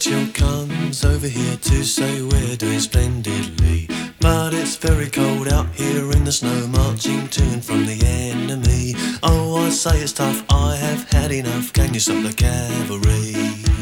Rachel comes over here to say we're doing splendidly, but it's very cold out here in the snow, marching to and from the enemy. Oh, I say it's tough, I have had enough, can you stop the cavalry?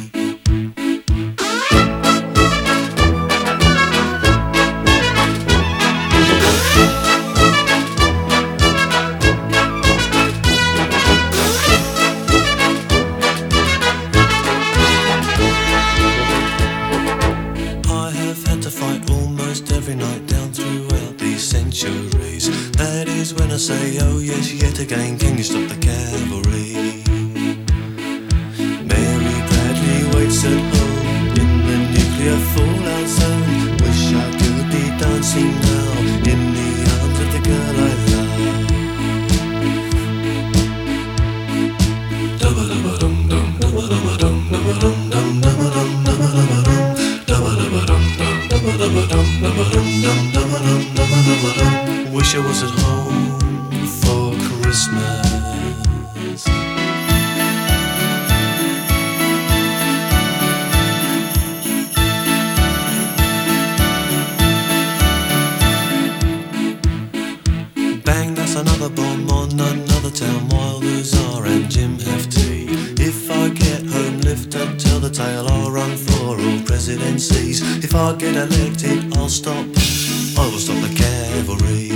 Every night down throughout these centuries. That is when I say, oh yes, yet again, can you stop the cavalry? Mary Bradley waits at home in the nuclear fallout zone. Wish I could be dancing now in the arms of the girl I love. Dum-ba-dum-ba-dum-dum, dum-ba-dum-ba-dum, dum-ba-dum-dum, dum-ba-dum-dum-dum-ba-dum. Wish I was at home for Christmas. Bang, that's another bomb on another town while the Tsar and Jim have tea. If I get home, lift up, tell the tale, I'll run for all presidencies. If I get elected, I will stop the cavalry.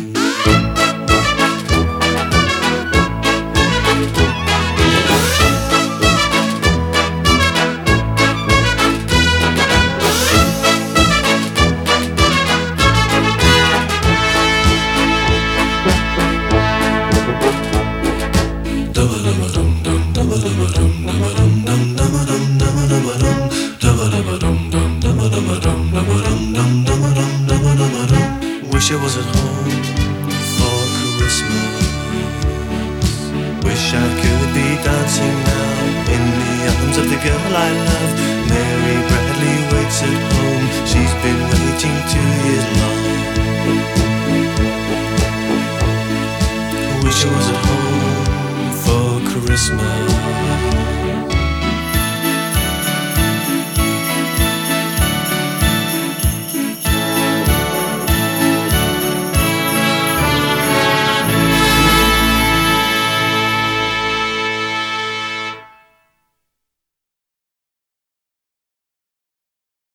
Wish I was at home for Christmas. Wish I could be dancing now in the arms of the girl I love. Mary Bradley waits at home, she's been waiting 2 years long. Wish I was at home for Christmas.